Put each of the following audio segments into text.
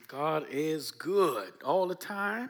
God is good all the time.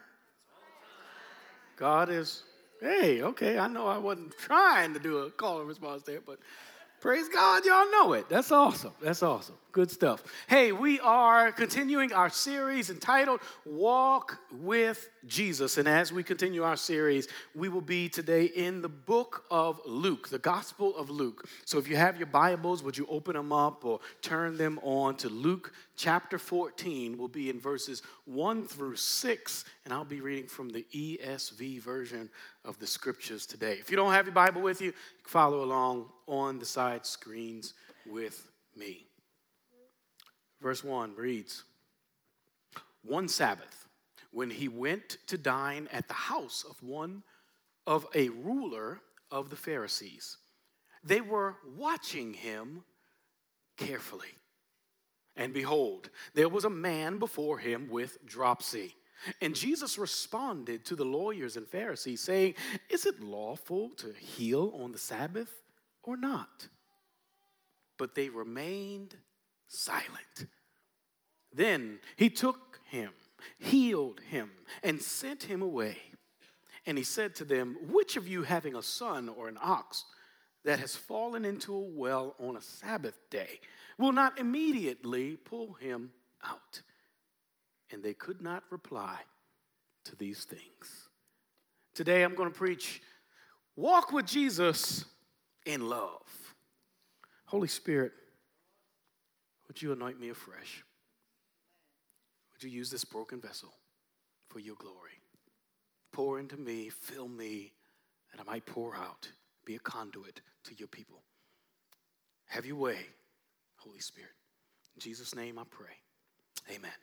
God is, hey, okay, I know I wasn't trying to do a call and response there, but praise God, y'all know it. That's awesome. That's awesome. Good stuff. Hey, we are continuing our series entitled Walk with Jesus. And as we continue our series, we will be today in the book of Luke, the Gospel of Luke. So if you have your Bibles, would you open them up or turn them on to Luke chapter 14? We'll be in verses 1 through 6, and I'll be reading from the ESV version of the scriptures today. If you don't have your Bible with you, you can follow along on the side screens with me. Verse 1 reads, "One Sabbath, when he went to dine at the house of a ruler of the Pharisees, they were watching him carefully. And behold, there was a man before him with dropsy. And Jesus responded to the lawyers and Pharisees, saying, 'Is it lawful to heal on the Sabbath or not?' But they remained silent. Then he took him, healed him, and sent him away. And he said to them, 'Which of you, having a son or an ox that has fallen into a well on a Sabbath day, will not immediately pull him out?' And they could not reply to these things." Today I'm going to preach, walk with Jesus in love. Holy Spirit, would you anoint me afresh? Would you use this broken vessel for your glory? Pour into me, fill me, that I might pour out, be a conduit to your people. Have your way, Holy Spirit. In Jesus' name I pray. Amen.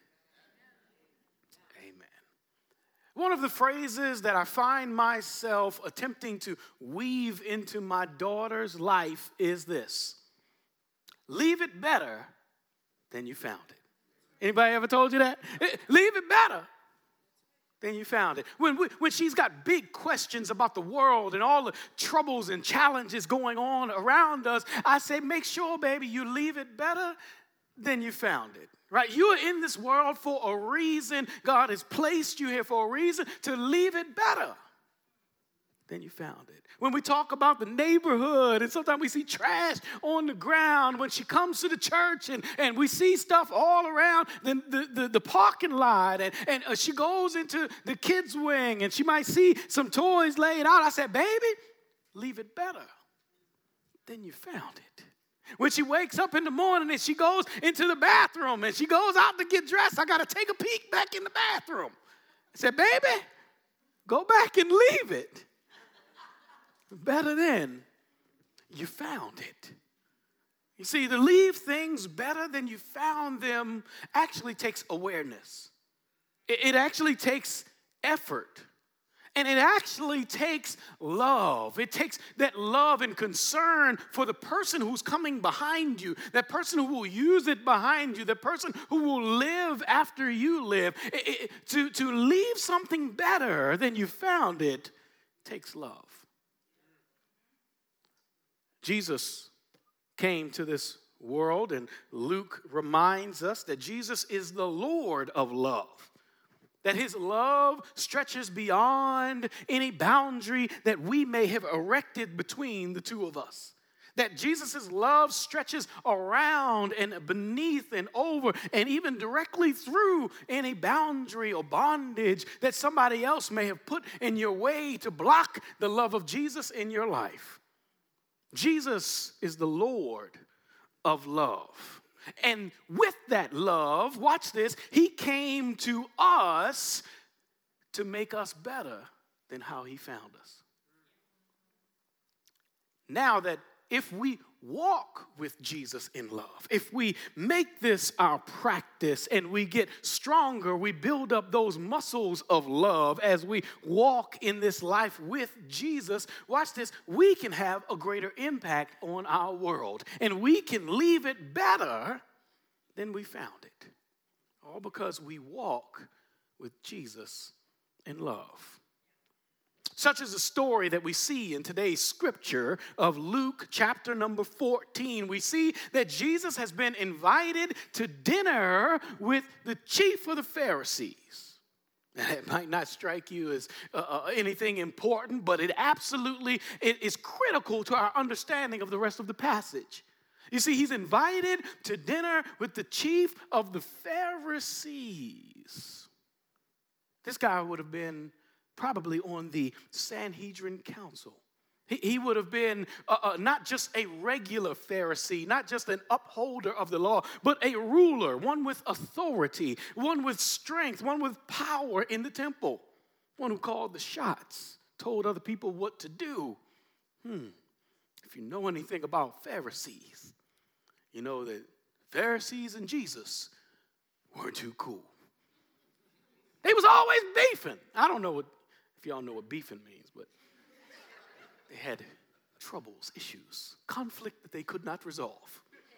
Amen. One of the phrases that I find myself attempting to weave into my daughter's life is this: leave it better than you found it. Anybody ever told you that? Leave it better than you found it. When she's got big questions about the world and all the troubles and challenges going on around us, I say, make sure, baby, you leave it better than you found it. Right? You're in this world for a reason. God has placed you here for a reason, to leave it better than you found it. When we talk about the neighborhood, and sometimes we see trash on the ground, when she comes to the church and we see stuff all around the parking lot, and she goes into the kids' wing and she might see some toys laid out, I said, baby, leave it better than you found it. When she wakes up in the morning and she goes into the bathroom and she goes out to get dressed, I got to take a peek back in the bathroom. I said, baby, go back and leave it better than you found it. You see, to leave things better than you found them actually takes awareness. It actually takes effort. And it actually takes love. It takes that love and concern for the person who's coming behind you, that person who will use it behind you, the person who will live after you live. To leave something better than you found it takes love. Jesus came to this world, and Luke reminds us that Jesus is the Lord of love. That his love stretches beyond any boundary that we may have erected between the two of us. That Jesus' love stretches around and beneath and over and even directly through any boundary or bondage that somebody else may have put in your way to block the love of Jesus in your life. Jesus is the Lord of love. And with that love, watch this, he came to us to make us better than how he found us. Now that if we walk with Jesus in love, if we make this our practice and we get stronger, we build up those muscles of love as we walk in this life with Jesus, watch this, we can have a greater impact on our world. And we can leave it better than we found it. All because we walk with Jesus in love. Such as the story that we see in today's scripture of Luke chapter number 14. We see that Jesus has been invited to dinner with the chief of the Pharisees. And it might not strike you as anything important, but it is critical to our understanding of the rest of the passage. You see, he's invited to dinner with the chief of the Pharisees. This guy would have been probably on the Sanhedrin Council. He would have been not just a regular Pharisee, not just an upholder of the law, but a ruler, one with authority, one with strength, one with power in the temple, one who called the shots, told other people what to do. If you know anything about Pharisees, you know that Pharisees and Jesus weren't too cool. They was always beefing. I don't know if y'all know what beefing means, but they had troubles, issues, conflict that they could not resolve.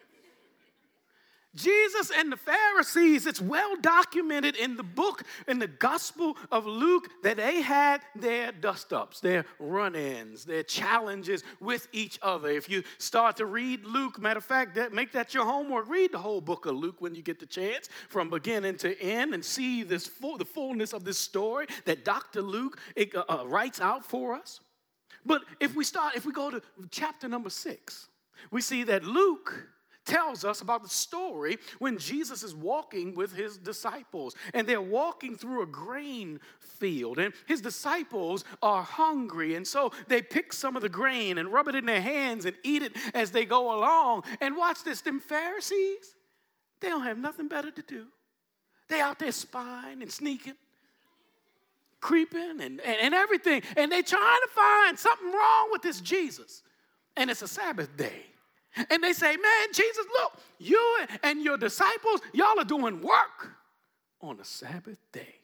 Jesus and the Pharisees, it's well documented in the Gospel of Luke, that they had their dust-ups, their run-ins, their challenges with each other. If you start to read Luke, matter of fact, make that your homework. Read the whole book of Luke when you get the chance, from beginning to end, and see the fullness of this story that Dr. Luke writes out for us. But if we go to chapter number 6, we see that Luke tells us about the story when Jesus is walking with his disciples, and they're walking through a grain field, and his disciples are hungry, and so they pick some of the grain and rub it in their hands and eat it as they go along. And watch this, them Pharisees, they don't have nothing better to do. They out there spying and sneaking, creeping and everything, and they trying to find something wrong with this Jesus. And it's a Sabbath day. And they say, man, Jesus, look, you and your disciples, y'all are doing work on the Sabbath day.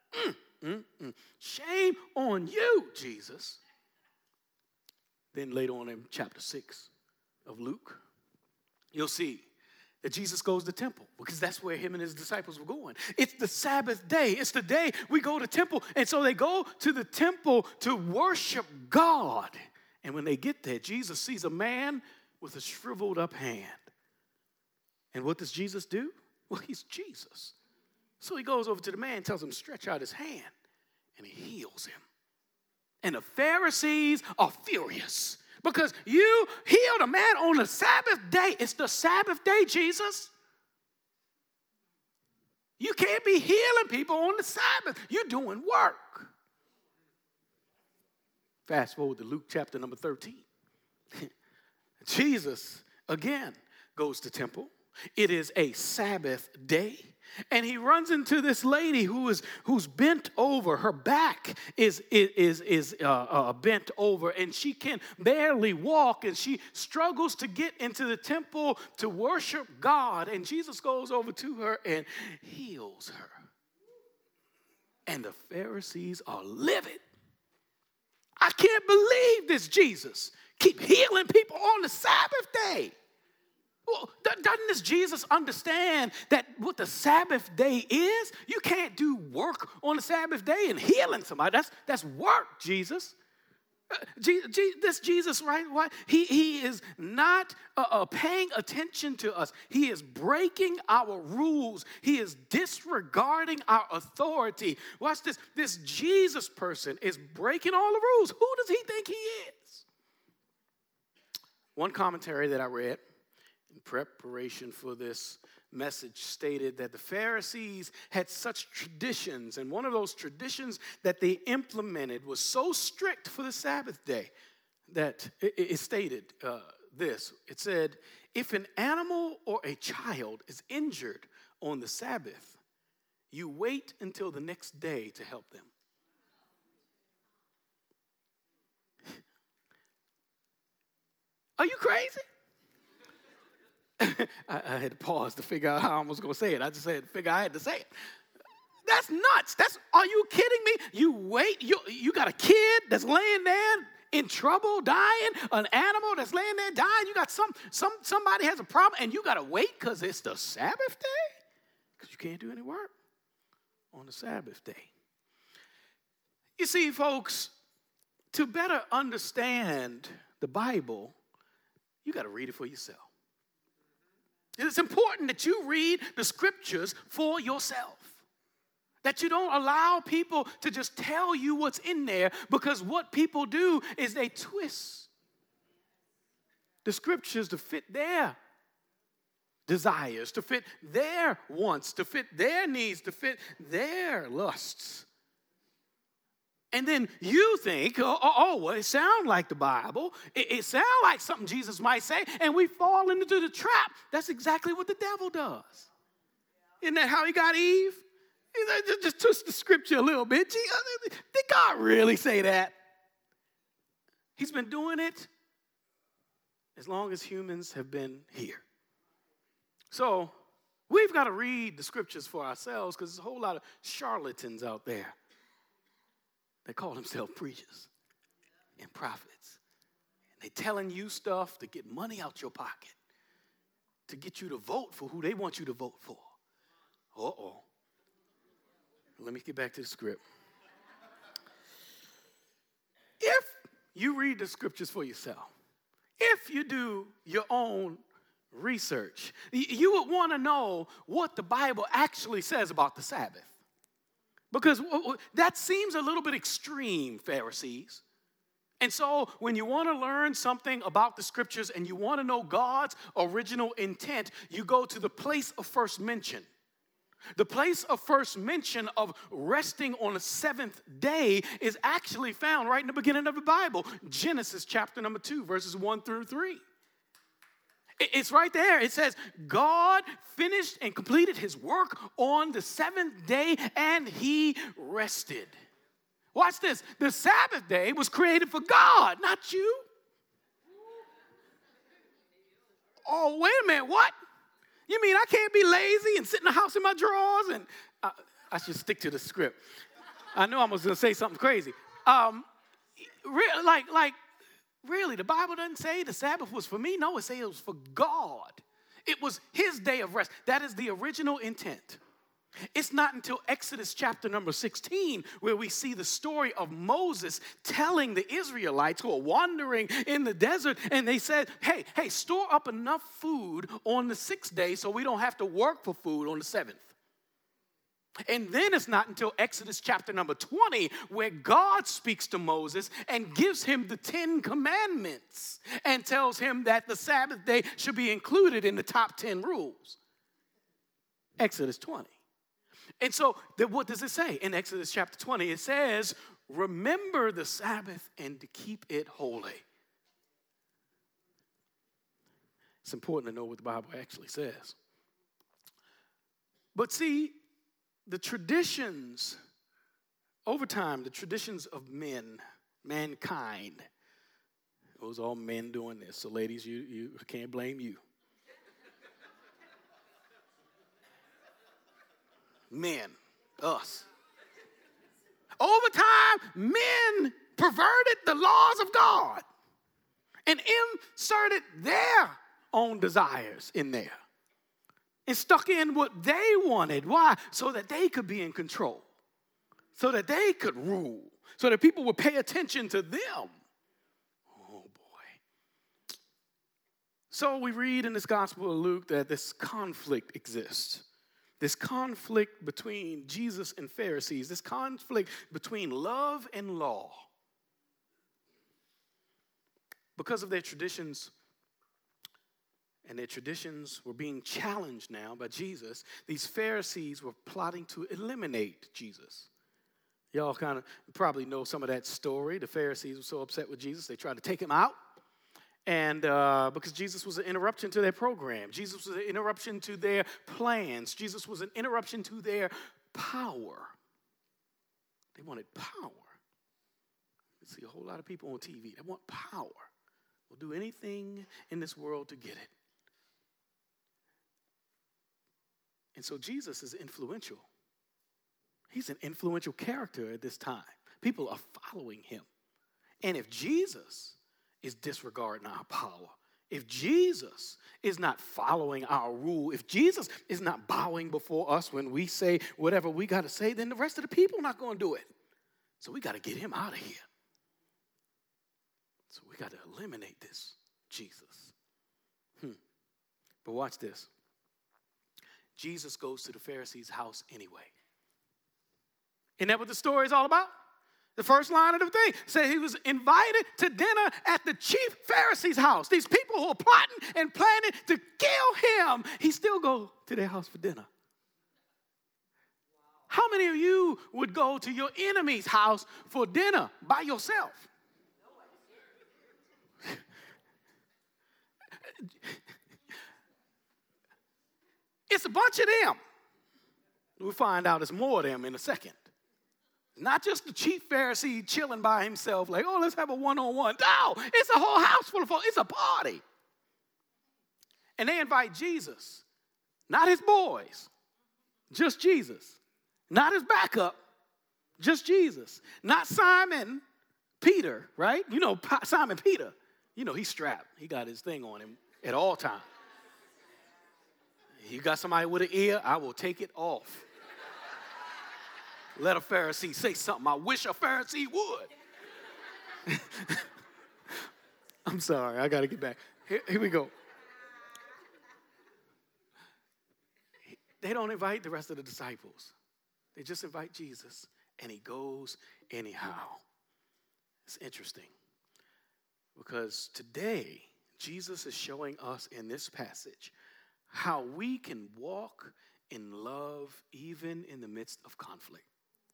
Shame on you, Jesus. Then later on in chapter 6 of Luke, you'll see that Jesus goes to the temple, because that's where him and his disciples were going. It's the Sabbath day. It's the day we go to temple. And so they go to the temple to worship God. And when they get there, Jesus sees a man with a shriveled up hand. And what does Jesus do? Well, he's Jesus. So he goes over to the man and tells him to stretch out his hand, and he heals him. And the Pharisees are furious, because you healed a man on the Sabbath day. It's the Sabbath day, Jesus. You can't be healing people on the Sabbath. You're doing work. Fast forward to Luke chapter number 13. Jesus, again, goes to temple. It is a Sabbath day. And he runs into this lady who's bent over. Her back is bent over, and she can barely walk, and she struggles to get into the temple to worship God. And Jesus goes over to her and heals her. And the Pharisees are livid. I can't believe this Jesus keep healing people on the Sabbath day. Well, doesn't this Jesus understand that what the Sabbath day is? You can't do work on the Sabbath day and healing somebody. That's work, Jesus. This Jesus, right? He is not paying attention to us. He is breaking our rules. He is disregarding our authority. Watch this. This Jesus person is breaking all the rules. Who does he think he is? One commentary that I read in preparation for this message stated that the Pharisees had such traditions, and one of those traditions that they implemented was so strict for the Sabbath day that it stated this. It said, if an animal or a child is injured on the Sabbath, you wait until the next day to help them. Are you crazy? I had to pause to figure out how I was going to say it. I just had to figure I had to say it. That's nuts. Are you kidding me? You wait. You got a kid that's laying there in trouble, dying. An animal that's laying there dying. You got somebody has a problem, and you got to wait because it's the Sabbath day? Because you can't do any work on the Sabbath day. You see, folks, to better understand the Bible, you got to read it for yourself. It's important that you read the scriptures for yourself. That you don't allow people to just tell you what's in there, because what people do is they twist the scriptures to fit their desires, to fit their wants, to fit their needs, to fit their lusts. And then you think, well, it sounds like the Bible. It sounds like something Jesus might say, and we fall into the trap. That's exactly what the devil does. Isn't that how he got Eve? Just twist the scripture a little bit. Did God really say that? He's been doing it as long as humans have been here. So we've got to read the scriptures for ourselves, because there's a whole lot of charlatans out there that call themselves preachers and prophets. And they're telling you stuff to get money out your pocket, to get you to vote for who they want you to vote for. Uh-oh. Let me get back to the script. If you read the scriptures for yourself, if you do your own research, you would want to know what the Bible actually says about the Sabbath. Because that seems a little bit extreme, Pharisees. And so when you want to learn something about the scriptures and you want to know God's original intent, you go to the place of first mention. The place of first mention of resting on the seventh day is actually found right in the beginning of the Bible, Genesis chapter number 2, verses 1 through 3. It's right there. It says, God finished and completed his work on the seventh day, and he rested. Watch this. The Sabbath day was created for God, not you. Oh, wait a minute. What? You mean I can't be lazy and sit in the house in my drawers? And I should stick to the script. I know I was going to say something crazy. Really, the Bible doesn't say the Sabbath was for me. No, it says it was for God. It was his day of rest. That is the original intent. It's not until Exodus chapter number 16 where we see the story of Moses telling the Israelites who are wandering in the desert, and they said, hey, store up enough food on the sixth day so we don't have to work for food on the seventh. And then it's not until Exodus chapter number 20 where God speaks to Moses and gives him the 10 commandments and tells him that the Sabbath day should be included in the top 10 rules. Exodus 20. And so what does it say in Exodus chapter 20? It says, remember the Sabbath and to keep it holy. It's important to know what the Bible actually says. But see, the traditions, over time, the traditions of mankind, it was all men doing this. So ladies, you can't blame you. Men, us. Over time, men perverted the laws of God and inserted their own desires in there and stuck in what they wanted. Why? So that they could be in control, so that they could rule, so that people would pay attention to them. Oh, boy. So we read in this Gospel of Luke that this conflict exists. This conflict between Jesus and Pharisees, this conflict between love and law. Because of their traditions, and their traditions were being challenged now by Jesus, these Pharisees were plotting to eliminate Jesus. Y'all kind of probably know some of that story. The Pharisees were so upset with Jesus, they tried to take him out. And because Jesus was an interruption to their program. Jesus was an interruption to their plans. Jesus was an interruption to their power. They wanted power. You see a whole lot of people on TV. They want power. Will do anything in this world to get it. And so Jesus is influential. He's an influential character at this time. People are following him. And if Jesus is disregarding our power, if Jesus is not following our rule, if Jesus is not bowing before us when we say whatever we got to say, then the rest of the people are not going to do it. So we got to get him out of here. So we got to eliminate this Jesus. But watch this. Jesus goes to the Pharisees' house anyway. Isn't that what the story is all about? The first line of the thing said he was invited to dinner at the chief Pharisee's house. These people who are plotting and planning to kill him, he still goes to their house for dinner. How many of you would go to your enemy's house for dinner by yourself? It's a bunch of them. We'll find out it's more of them in a second. Not just the chief Pharisee chilling by himself like, oh, let's have a one-on-one. No, it's a whole house full of folks. It's a party. And they invite Jesus, not his boys, just Jesus. Not his backup, just Jesus. Not Simon Peter, right? You know Simon Peter. You know he's strapped. He got his thing on him at all times. You got somebody with an ear, I will take it off. Let a Pharisee say something. I wish a Pharisee would. I'm sorry, I got to get back. Here we go. They don't invite the rest of the disciples. They just invite Jesus, and he goes anyhow. It's interesting because today, Jesus is showing us in this passage how we can walk in love even in the midst of conflict.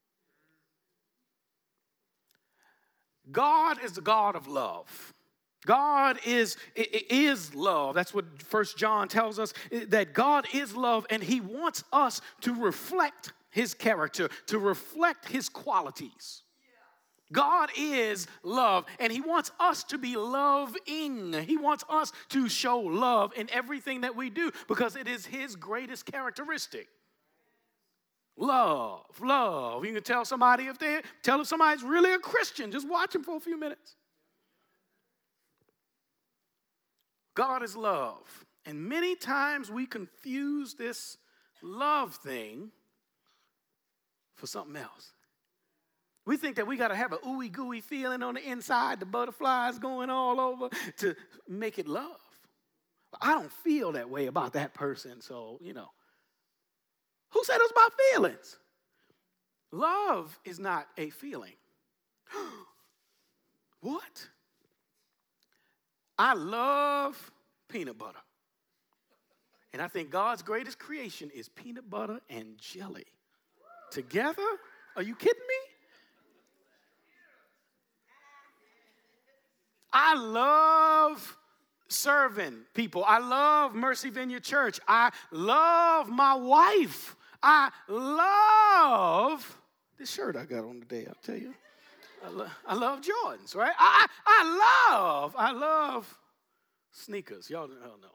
God is the God of love. God is love. That's what 1 John tells us, that God is love, and he wants us to reflect his character, to reflect his qualities. God is love, and he wants us to be loving. He wants us to show love in everything that we do because it is his greatest characteristic. Love. You can tell somebody if somebody's really a Christian, just watch them for a few minutes. God is love, and many times we confuse this love thing for something else. We think that we got to have a ooey gooey feeling on the inside, the butterflies going all over to make it love. I don't feel that way about that person, so, Who said it was about feelings? Love is not a feeling. What? I love peanut butter. And I think God's greatest creation is peanut butter and jelly. Together? Are you kidding me? I love serving people. I love Mercy Vineyard Church. I love my wife. I love this shirt I got on today, I'll tell you. I love Jordans, right? I love sneakers. Y'all,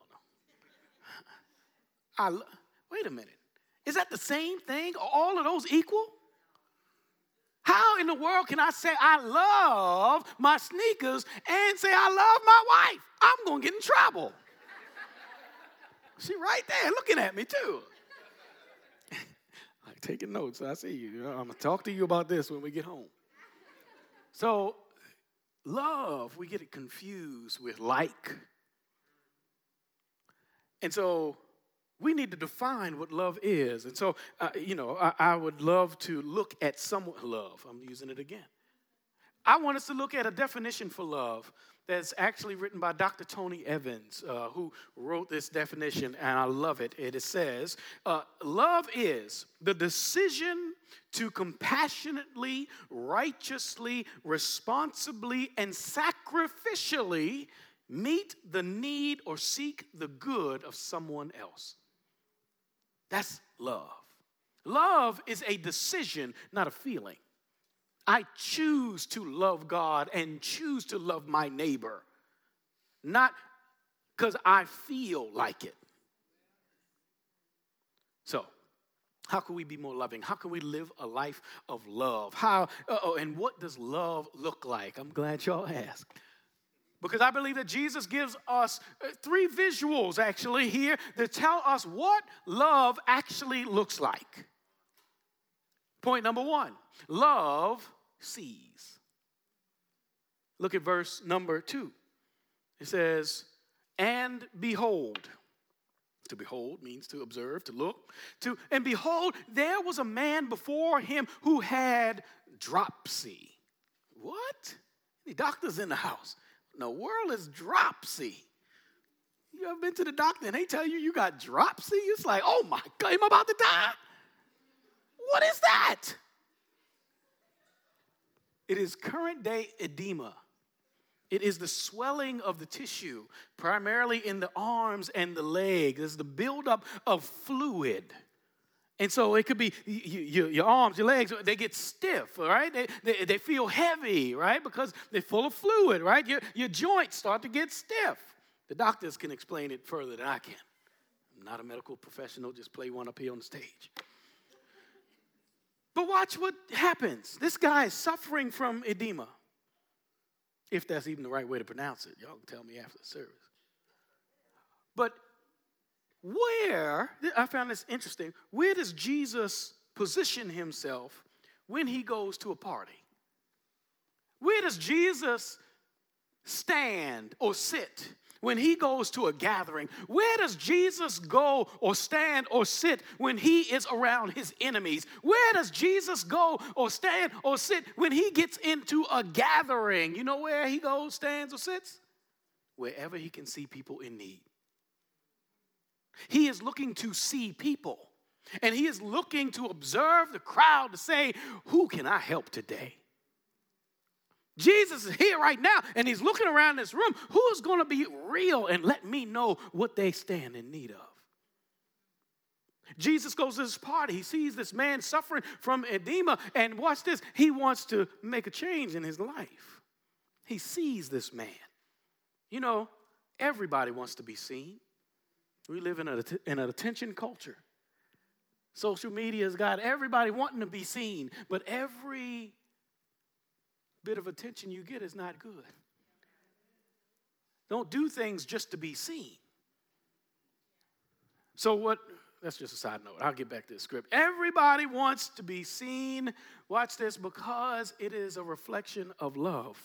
no. Wait a minute. Is that the same thing? Are all of those equal? How in the world can I say I love my sneakers and say I love my wife? I'm going to get in trouble. She right there looking at me too. Like taking notes. I see you. I'm going to talk to you about this when we get home. So love, we get it confused with like. And so we need to define what love is. And so, I would love to look at love. I'm using it again. I want us to look at a definition for love that's actually written by Dr. Tony Evans, who wrote this definition, and I love it. It says, love is the decision to compassionately, righteously, responsibly, and sacrificially meet the need or seek the good of someone else. That's love. Love is a decision, not a feeling. I choose to love God and choose to love my neighbor, not because I feel like it. So, how can we be more loving? How can we live a life of love? And what does love look like? I'm glad y'all asked. Because I believe that Jesus gives us 3 visuals actually here that tell us what love actually looks like. Point number 1, love sees. Look at verse number 2. It says, and behold. To behold means to observe, to look. And behold, there was a man before him who had dropsy. What? Any doctors in the house? In the world is dropsy. You ever been to the doctor and they tell you got dropsy? It's like, oh my God, am I about to die? What is that? It is current day edema. It is the swelling of the tissue, primarily in the arms and the legs. It's the buildup of fluid. And so it could be your arms, your legs, they get stiff, all right? They feel heavy, right? Because they're full of fluid, right? Your joints start to get stiff. The doctors can explain it further than I can. I'm not a medical professional, just play one up here on the stage. But watch what happens. This guy is suffering from edema. If that's even the right way to pronounce it. Y'all can tell me after the service. But I found this interesting, where does Jesus position himself when he goes to a party? Where does Jesus stand or sit when he goes to a gathering? Where does Jesus go or stand or sit when he is around his enemies? Where does Jesus go or stand or sit when he gets into a gathering? You know where he goes, stands, or sits? Wherever he can see people in need. He is looking to see people. And he is looking to observe the crowd to say, who can I help today? Jesus is here right now, and he's looking around this room. Who is going to be real and let me know what they stand in need of? Jesus goes to this party. He sees this man suffering from edema, and watch this. He wants to make a change in his life. He sees this man. You know, everybody wants to be seen. We live in an attention culture. Social media has got everybody wanting to be seen, but every bit of attention you get is not good. Don't do things just to be seen. So that's just a side note. I'll get back to the script. Everybody wants to be seen, watch this, because it is a reflection of love.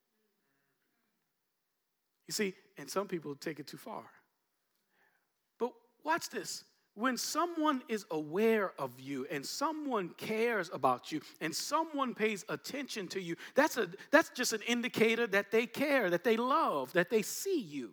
You see, and some people take it too far. But watch this. When someone is aware of you and someone cares about you and someone pays attention to you, that's just an indicator that they care, that they love, that they see you.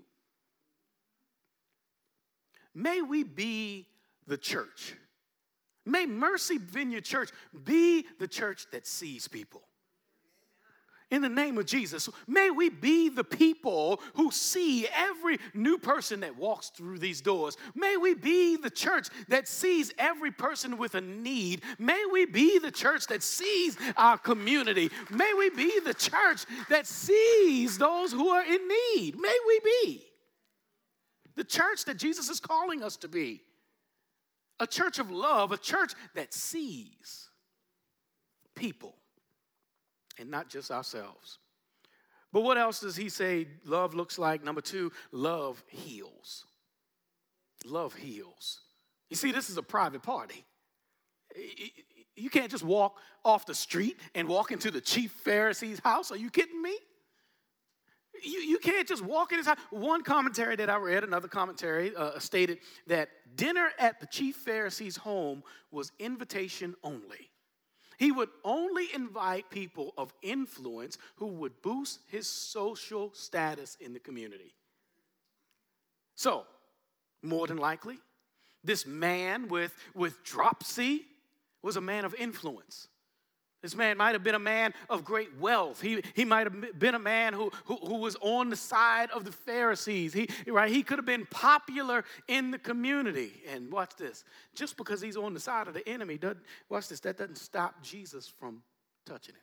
May we be the church. May Mercy Vineyard Church be the church that sees people. In the name of Jesus, may we be the people who see every new person that walks through these doors. May we be the church that sees every person with a need. May we be the church that sees our community. May we be the church that sees those who are in need. May we be the church that Jesus is calling us to be. A church of love, a church that sees people. And not just ourselves. But what else does he say love looks like? Number 2, love heals. Love heals. You see, this is a private party. You can't just walk off the street and walk into the chief Pharisee's house. Are you kidding me? You can't just walk in his house. One commentary that I read, another commentary, stated that dinner at the chief Pharisee's home was invitation only. He would only invite people of influence who would boost his social status in the community. So, more than likely, this man with dropsy was a man of influence. This man might have been a man of great wealth. He might have been a man who was on the side of the Pharisees. He could have been popular in the community. And watch this. Just because he's on the side of the enemy, that doesn't stop Jesus from touching him.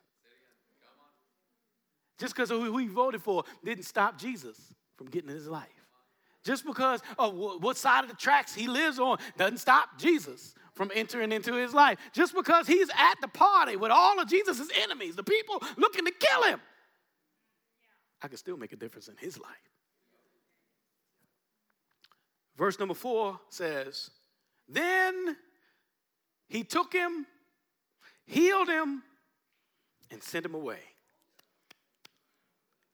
Just because who he voted for didn't stop Jesus from getting in his life. Just because of what side of the tracks he lives on doesn't stop Jesus from entering into his life. Just because he's at the party with all of Jesus' enemies, the people looking to kill him, I can still make a difference in his life. Verse number 4 says, then he took him, healed him, and sent him away.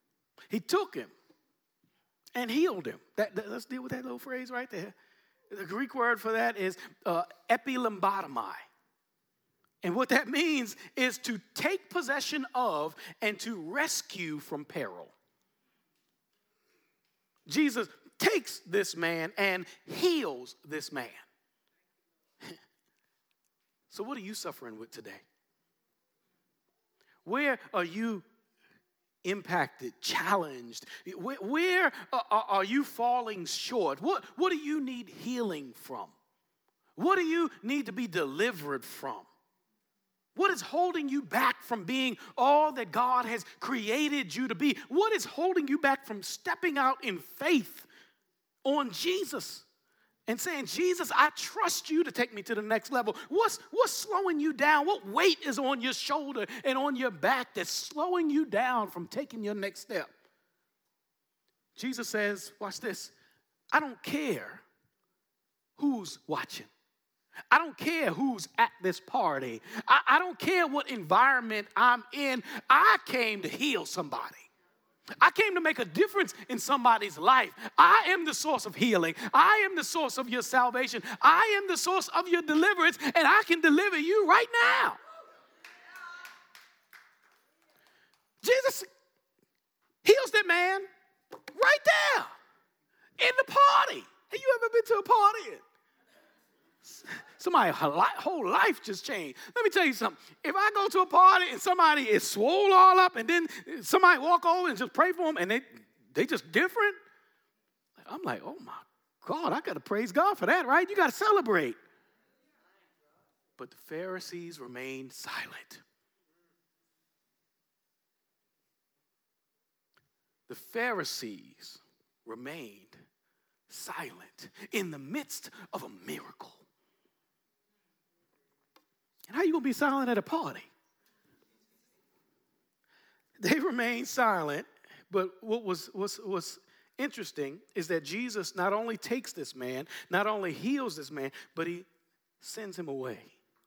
He took him and healed him. Let's deal with that little phrase right there. The Greek word for that is epilembatomai. And what that means is to take possession of and to rescue from peril. Jesus takes this man and heals this man. So what are you suffering with today? Where are you impacted, challenged? Where are you falling short? What do you need healing from? What do you need to be delivered from? What is holding you back from being all that God has created you to be? What is holding you back from stepping out in faith on Jesus and saying, Jesus, I trust you to take me to the next level? What's slowing you down? What weight is on your shoulder and on your back that's slowing you down from taking your next step? Jesus says, watch this, I don't care who's watching. I don't care who's at this party. I don't care what environment I'm in. I came to heal somebody. I came to make a difference in somebody's life. I am the source of healing. I am the source of your salvation. I am the source of your deliverance, and I can deliver you right now. Jesus heals that man right there in the party. Have you ever been to a party? Somebody's whole life just changed. Let me tell you something. If I go to a party and somebody is swole all up and then somebody walk over and just pray for them and they just different, I'm like, oh my God, I got to praise God for that, right? You got to celebrate. But the Pharisees remained silent. The Pharisees remained silent in the midst of a miracle. And how are you going to be silent at a party? They remained silent, but what was interesting is that Jesus not only takes this man, not only heals this man, but he sends him away.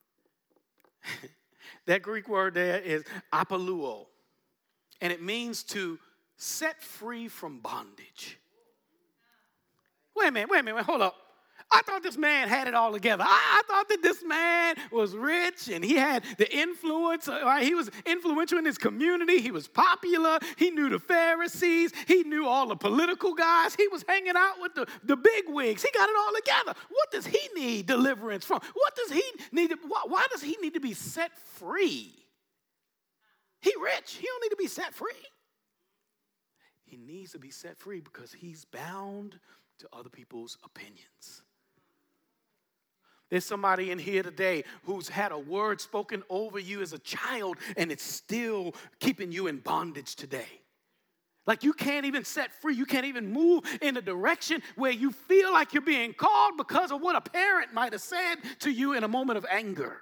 That Greek word there is apoluo, and it means to set free from bondage. Wait a minute, hold up. I thought this man had it all together. I thought that this man was rich and he had the influence. He was influential in his community. He was popular. He knew the Pharisees. He knew all the political guys. He was hanging out with the big wigs. He got it all together. What does he need deliverance from? What does he need? Why does he need to be set free? He rich. He don't need to be set free. He needs to be set free because he's bound to other people's opinions. There's somebody in here today who's had a word spoken over you as a child and it's still keeping you in bondage today. Like you can't even set free. You can't even move in a direction where you feel like you're being called because of what a parent might have said to you in a moment of anger.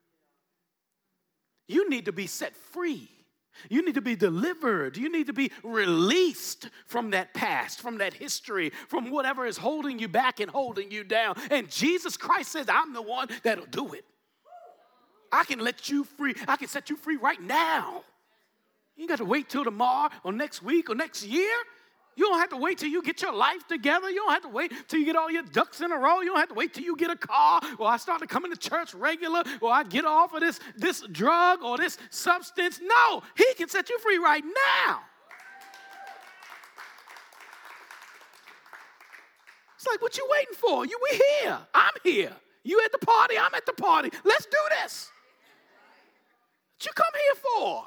You need to be set free. You need to be delivered. You need to be released from that past, from that history, from whatever is holding you back and holding you down. And Jesus Christ says, I'm the one that'll do it. I can let you free. I can set you free right now. You got to wait till tomorrow or next week or next year. You don't have to wait till you get your life together. You don't have to wait till you get all your ducks in a row. You don't have to wait till you get a car, or I start to come into church regular, or I get off of this drug or this substance. No, he can set you free right now. It's like, what you waiting for? We here. I'm here. You at the party, I'm at the party. Let's do this. What you come here for?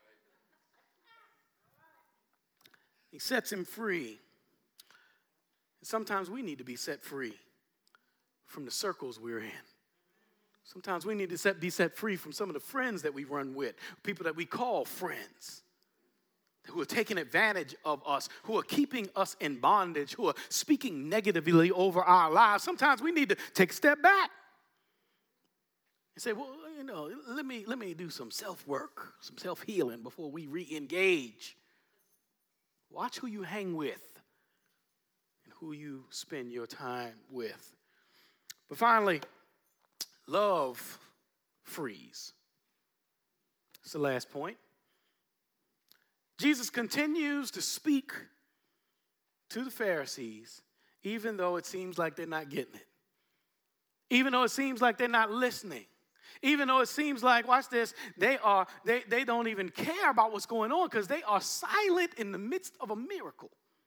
He sets him free. And sometimes we need to be set free from the circles we're in. Sometimes we need to be set free from some of the friends that we run with, people that we call friends, who are taking advantage of us, who are keeping us in bondage, who are speaking negatively over our lives. Sometimes we need to take a step back and say, well, let me do some self-work, some self-healing before we re-engage. Watch who you hang with and who you spend your time with. But finally, love frees. That's the last point. Jesus continues to speak to the Pharisees, even though it seems like they're not getting it. Even though it seems like they're not listening. Even though it seems like, watch this, they don't even care about what's going on because they are silent in the midst of a miracle.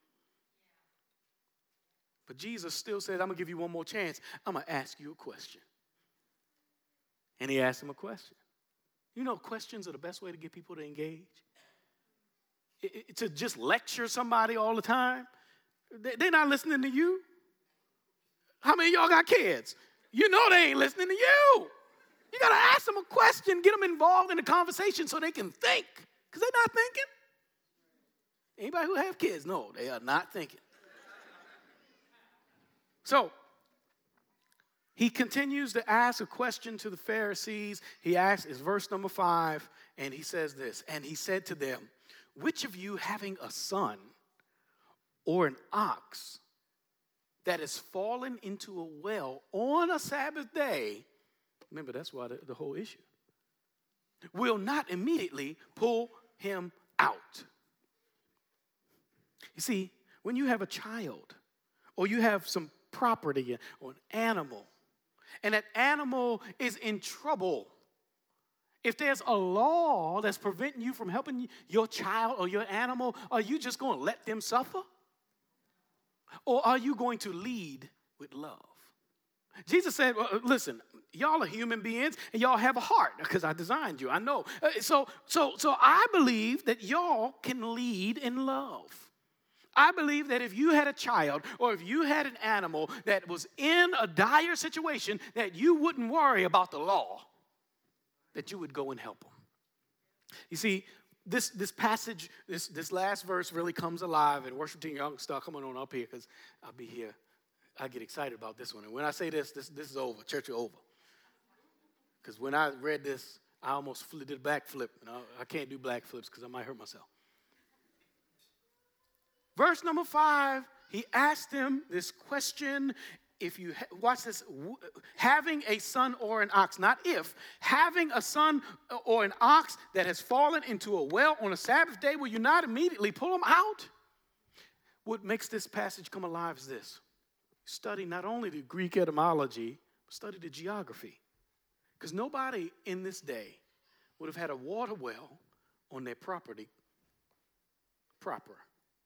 But Jesus still says, I'm going to give you one more chance. I'm going to ask you a question. And he asked him a question. You know, questions are the best way to get people to engage. To just lecture somebody all the time. They're not listening to you. How many of y'all got kids? You know they ain't listening to you. You got to ask them a question, get them involved in the conversation so they can think. Because they're not thinking. Anybody who have kids, no, they are not thinking. So, he continues to ask a question to the Pharisees. He asks, it's verse number 5, and he says this. And he said to them, which of you having a son or an ox that has fallen into a well on a Sabbath day, remember that's why the whole issue, will not immediately pull him out? You see, when you have a child or you have some property or an animal, and that animal is in trouble, if there's a law that's preventing you from helping your child or your animal, are you just going to let them suffer? Or are you going to lead with love? Jesus said, well, listen, y'all are human beings and y'all have a heart because I designed you. I know. So I believe that y'all can lead in love. I believe that if you had a child or if you had an animal that was in a dire situation, that you wouldn't worry about the law, that you would go and help them. You see, this passage, this last verse really comes alive, and worship team, y'all can start coming on up here because I'll be here. I get excited about this one. And when I say this is over. Church is over. Because when I read this, I almost did a backflip. I can't do backflips because I might hurt myself. Verse number 5, he asked him this question. If you, watch this, having a son or an ox, not if, having a son or an ox that has fallen into a well on a Sabbath day, will you not immediately pull him out? What makes this passage come alive is this. Study not only the Greek etymology, but study the geography. Because nobody in this day would have had a water well on their property proper.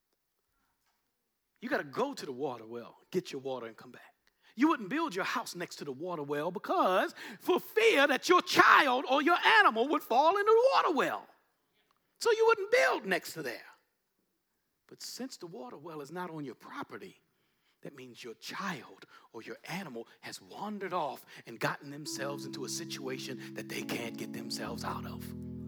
You got to go to the water well, get your water and come back. You wouldn't build your house next to the water well because for fear that your child or your animal would fall into the water well. So you wouldn't build next to there. But since the water well is not on your property, that means your child or your animal has wandered off and gotten themselves into a situation that they can't get themselves out of.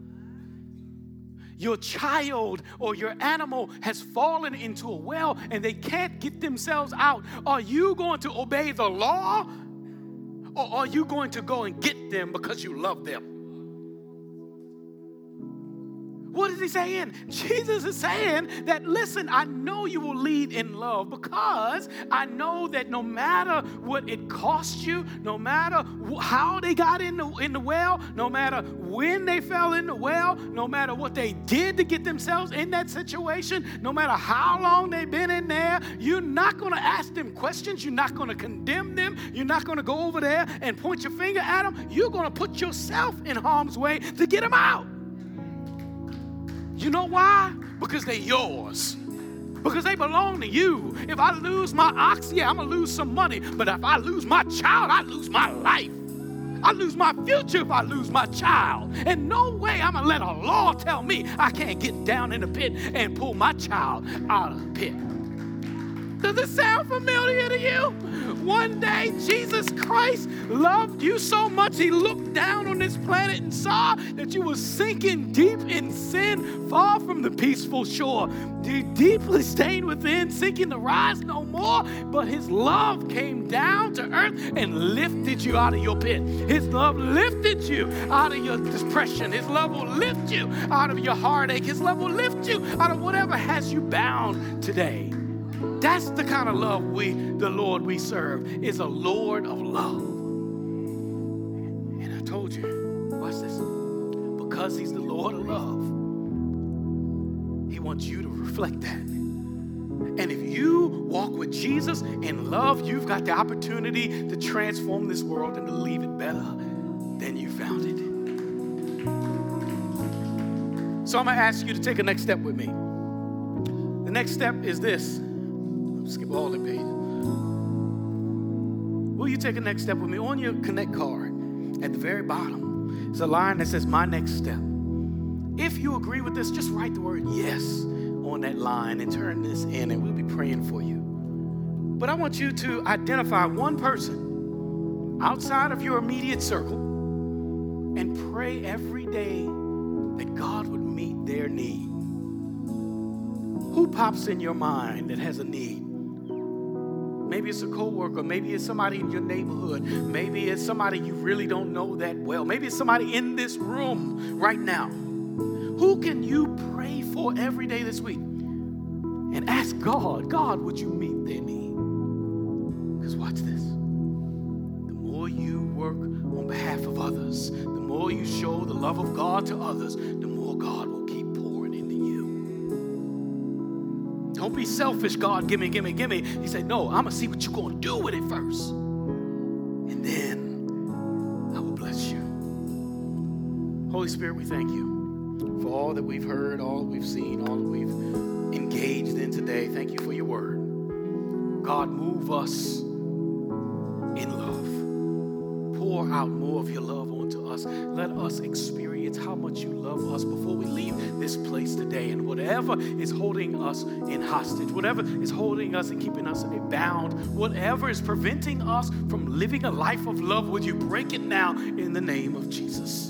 Your child or your animal has fallen into a well and they can't get themselves out. Are you going to obey the law, or are you going to go and get them because you love them? What is he saying? Jesus is saying that, listen, I know you will lead in love because I know that no matter what it costs you, no matter how they got in the well, no matter when they fell in the well, no matter what they did to get themselves in that situation, no matter how long they've been in there, you're not going to ask them questions. You're not going to condemn them. You're not going to go over there and point your finger at them. You're going to put yourself in harm's way to get them out. You know why? Because they're yours. Because they belong to you. If I lose my ox, yeah, I'm going to lose some money. But if I lose my child, I lose my life. I lose my future if I lose my child. And no way I'm going to let a law tell me I can't get down in the pit and pull my child out of the pit. Does it sound familiar to you? One day, Jesus Christ loved you so much, he looked down on this planet and saw that you were sinking deep in sin, far from the peaceful shore. You deeply stained within, seeking to rise no more, but his love came down to earth and lifted you out of your pit. His love lifted you out of your depression. His love will lift you out of your heartache. His love will lift you out of whatever has you bound today. That's the kind of love the Lord we serve, is a Lord of love. And I told you, watch this, because he's the Lord of love, he wants you to reflect that. And if you walk with Jesus in love, you've got the opportunity to transform this world and to leave it better than you found it. So I'm going to ask you to take a next step with me. The next step is this. Skip all the pages. Will you take a next step with me? On your Connect card, at the very bottom, there's a line that says, my next step. If you agree with this, just write the word yes on that line and turn this in, and we'll be praying for you. But I want you to identify one person outside of your immediate circle and pray every day that God would meet their need. Who pops in your mind that has a need? Maybe it's a coworker. Maybe it's somebody in your neighborhood. Maybe it's somebody you really don't know that well. Maybe it's somebody in this room right now. Who can you pray for every day this week? And ask God, God, would you meet their need? Because watch this. The more you work on behalf of others, the more you show the love of God to others, the more God will keep pouring into you. Don't be selfish, God, give me, give me, give me. He said, no, I'm going to see what you're going to do with it first. And then I will bless you. Holy Spirit, we thank you for all that we've heard, all that we've seen, all that we've engaged in today. Thank you for your word. God, move us in love. Pour out more of your love onto us. Let us experience how much you love us before we leave this place today. And whatever is holding us in hostage, whatever is holding us and keeping us bound, whatever is preventing us from living a life of love, would you break it now in the name of Jesus?